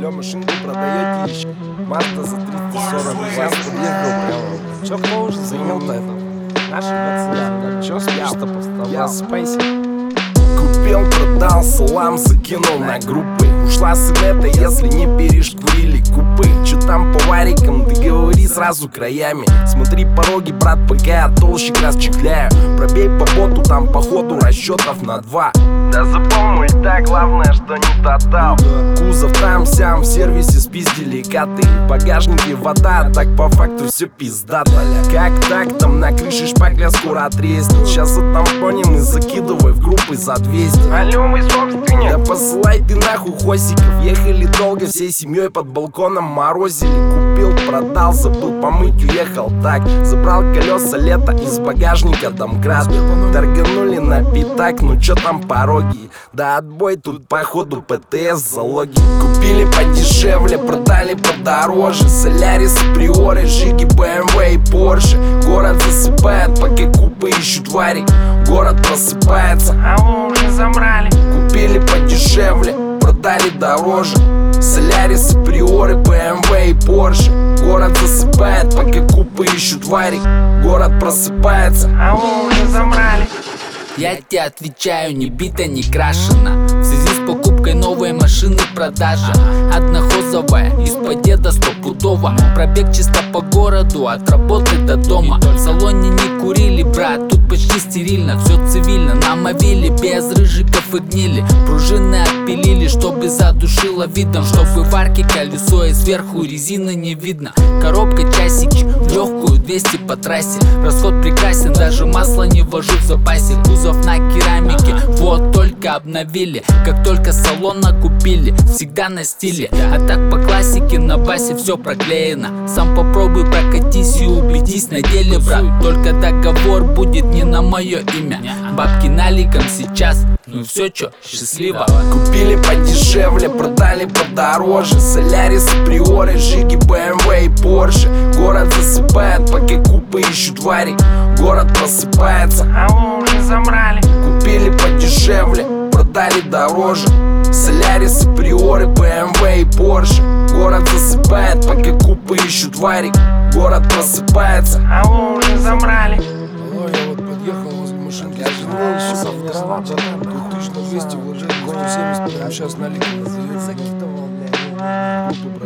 Чё, машинку продаете еще? Мазда за 340. Сейчас подъехал прямо. Чё, кто уже занял-то это? Наши 20. Чё спишь-то поставал? Я спайси. Купил, продал, салам закинул на группы. Ушла с инета, если не перешкурили купы. Чё там по варикам, ты говори сразу краями. Смотри пороги, брат, пока я толщик расчехляю. Пробей по боту, там походу расчетов на 2. Да запомни, так главное, что не тотал. Кузов там-сям, в сервисе спиздили коты. В багажнике вода, так по факту все пиздато. Как так, там на крыше шпакля скоро отрезнет. Сейчас затампоним и закидывай в группы за 200. Алло, мой собственник. Да посылай ты нахуй хосиков. Ехали долго, всей семьей под балконом морозили. Купил, продал, забыл помыть, уехал так. Забрал колеса лето из багажника домкрат. Торганули на пятак, ну чё там пороги. Да отбой тут походу ПТС залоги. Купили подешевле, продали подороже. Солярисы, Приоры, Жиги, БМВ и Порше. Город засыпает, пока купы ищут варик. Город просыпается, Алло, уже забрали. купили подешевле, продали дороже. Солярисы, Приоры, БМВ и Порше. Город засыпает, пока купы ищут варик. Город просыпается, Алло, уже забрали. Я тебе отвечаю, не бита, не крашена. В связи с покупкой новой машины продажа. Однохозовая, из-под деда стопудово. Пробег чисто по городу, от работы до дома. В салоне не курили, брат, тут почти стерильно. Все цивильно, на мобиле, без рыжиков и гнили. Пружины отпилили, чтобы задушило видом. Чтобы в арке колесо и сверху резины не видно. Коробка часики, в легкую 200 по трассе. Расход прекрасен, даже масло не вожу в запасе. Кузов на керамике, вот только обновили. Как только салона купили, всегда на стиле. А так по классике на басе все проклеено. Сам попробуй прокатись и убедись на деле, брат. Только договор будет не на мое имя. Бабки наликом сейчас, ну все чё, счастливо. купили подешевле, продали подороже. Солярисы, Приоры, Жиги, БМВ и Порше. Город засыпает, пока купы ищут варик. Город просыпается, Алло, уже забрали. купили подешевле, продали дороже. Солярисы, Приоры, БМВ и Порше. Город засыпает, пока купы ищут варик. Город просыпается. Алло, уже забрали. Алло, я вот подъехал возле машинки, завернул, все автомат, 2200 вложил, 170, прямо сейчас налик.